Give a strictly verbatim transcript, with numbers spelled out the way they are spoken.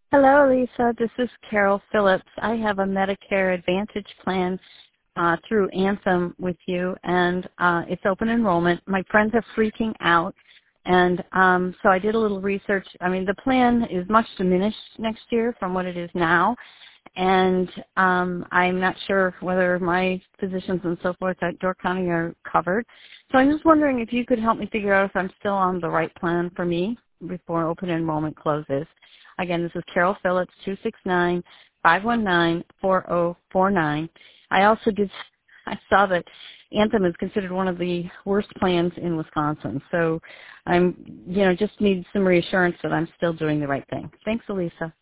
Hello, Lisa. This is Carol Phillips. I have a Medicare Advantage plan uh, through Anthem with you, and uh, it's open enrollment. My friends are freaking out, and um, so I did a little research. I mean, the plan is much diminished next year from what it is now, and um, I'm not sure whether my physicians and so forth at Door County are covered. So I'm just wondering if you could help me figure out if I'm still on the right plan for me before open enrollment closes. Again, this is Carol Phillips, two six nine, five one nine, four zero four nine. I also did, I saw that Anthem is considered one of the worst plans in Wisconsin. So I'm, you know, just need some reassurance that I'm still doing the right thing. Thanks, Elisa.